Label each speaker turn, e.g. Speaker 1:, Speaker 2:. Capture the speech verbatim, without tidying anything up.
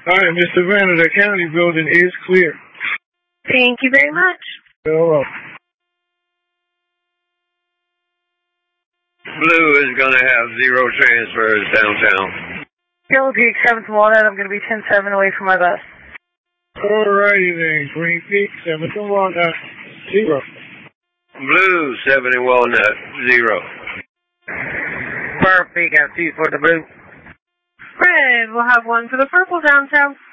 Speaker 1: All right, Miss Savannah, the county building is clear.
Speaker 2: Thank you very much.
Speaker 1: You're welcome.
Speaker 3: Blue is going to have zero transfers downtown.
Speaker 2: Yellow Peak, seventh Walnut. I'm going to be ten seven away from my bus.
Speaker 1: All righty then. Green Peak, seventh and Walnut, zero.
Speaker 3: Blue, seventy Walnut, zero.
Speaker 2: Perfect, got two for the blue.
Speaker 4: Red, we'll have one for the purple downtown.